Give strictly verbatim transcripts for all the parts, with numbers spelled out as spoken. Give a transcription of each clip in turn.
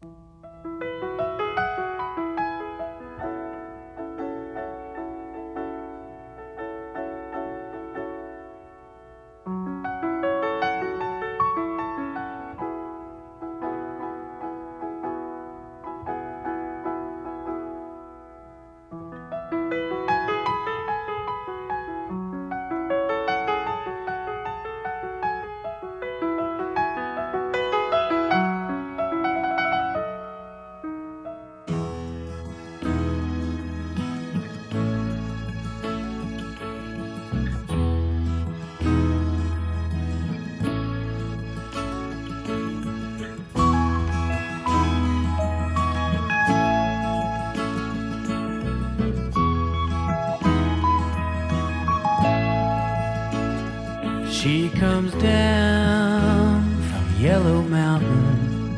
She comes down from Yellow Mountain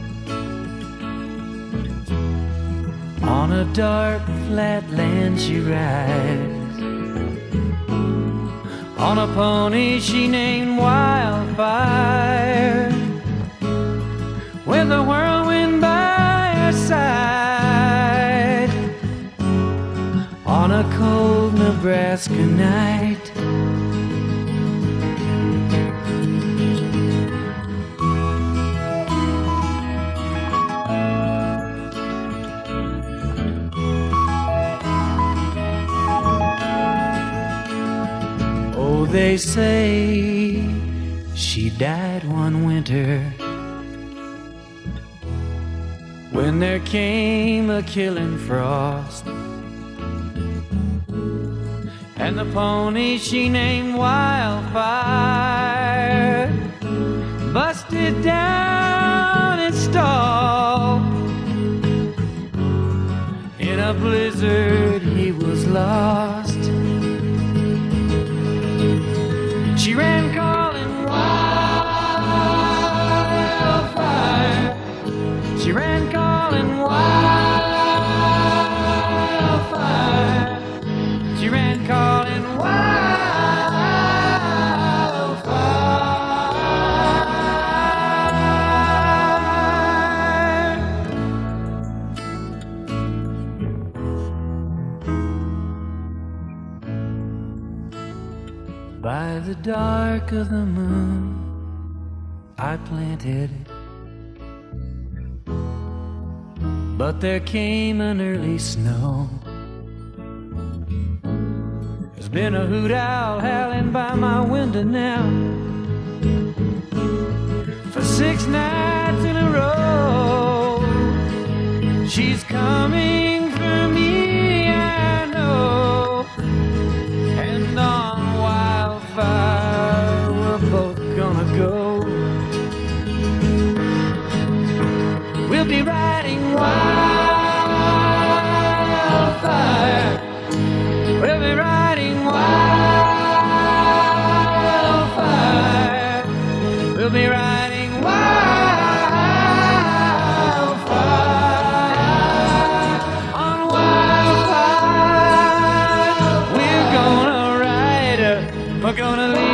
on a dark flat land she rides on a pony she named Wildfire, with the whirlwind by her side on a cold Nebraska night. They say she died one winter when there came a killing frost, and the pony she named Wildfire busted down its stall. In a blizzard he was lost. She ran calling wildfire. She ran calling wildfire. She ran calling By the dark of the moon I planted, but there came an early snow. There's been a hoot owl howling by my window now for six nights in a row. She's coming for me, I know, and on Wildfire we're both gonna go. We'll be riding wildfire. We'll be riding wildfire. We'll be riding wildfire. On Wildfire we're gonna ride her. We're gonna leave